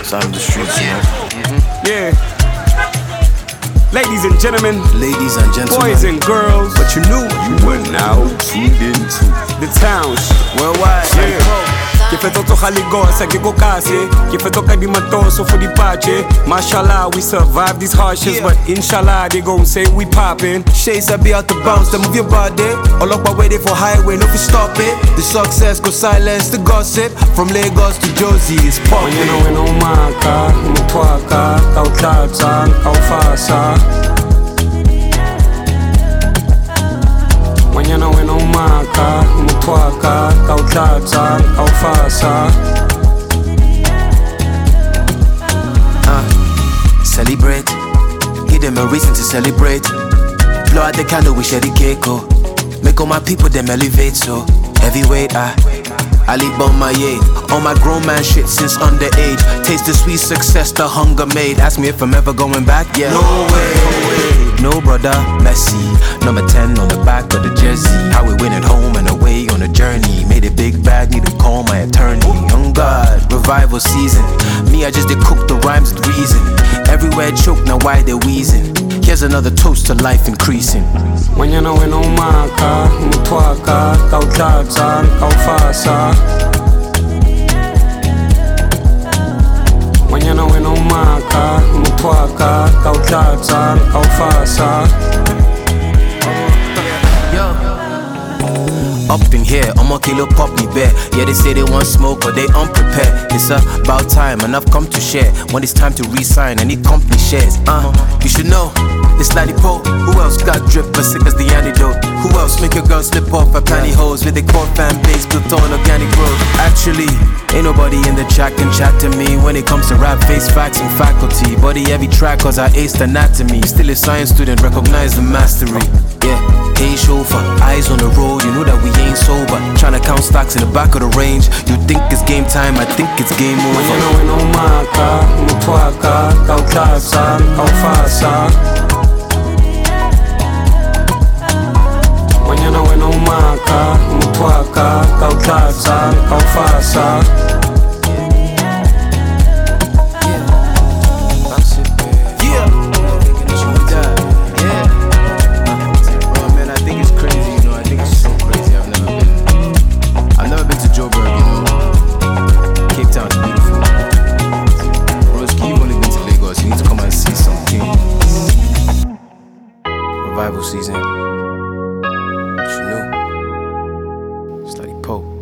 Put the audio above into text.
Sound of the streets, you know. Yeah. Ladies and gentlemen, boys and girls, but you knew you were now tuned into the towns worldwide. Yeah. Ke fetsa tsoga ligosa ke go kasi ke fetsa ka di matoso for the pache. Mashallah we survive these hardships, but inshallah they gon' say we poppin'. Shades I be out the bounce, then move your body. All up I waiting for highway, no fi stop it. The success go silence the gossip. From Lagos to Josie, it's poppin'. Wanyana wena umaka, umutwaka, kautata, kaufasa. Wanyana wena umaka, umutwaka, kautata, kaufasa. Celebrate, give them a reason to celebrate. Blow out the candle, we share the cake, oh. Make all my people them elevate, so heavyweight, Ali Bomaye. On my grown man shit since underage. Taste the sweet success the hunger made. Ask me if I'm ever going back, yeah. No way, no brother, Messi. Number 10 on the back of the jersey. How we win at home and away on a journey. Made a big bag, need to call my attorney. Young God, revival season. Me, I just did cook the rhymes with reason. Everywhere choke, now why they wheezing? Here's another toast to life increasing. Wanyana wena umaka, umutwaka, kautata, kaufasa. Wanyana wena umaka, umutwaka, kautata, kaufasa. Up in here, I'ma kill a puppy bear. Yeah, they say they want smoke, but they unprepared. It's about time, and I've come to share. When it's time to re-sign, I need company shares. You should know, it's like the Pope. Who else got drip as sick as the antidote? Who else make a girl slip off her pantyhose with a core fan base built on organic growth? Actually, ain't nobody in the chat can chat to me when it comes to rap, face facts and faculty. Body heavy track cause I aced anatomy. Still a science student, recognize the mastery. Yeah, hey chauffeur, eyes on the road, you know that we ain't sober. Tryna count stocks in the back of the range. You think it's game time, I think it's game over. Wanyana wena umaka, umutwaka, kautata, kaufasa. Wanyana wena umaka, umutwaka, kautata, kaufasa. Revival season. What you knew? It's like Pope.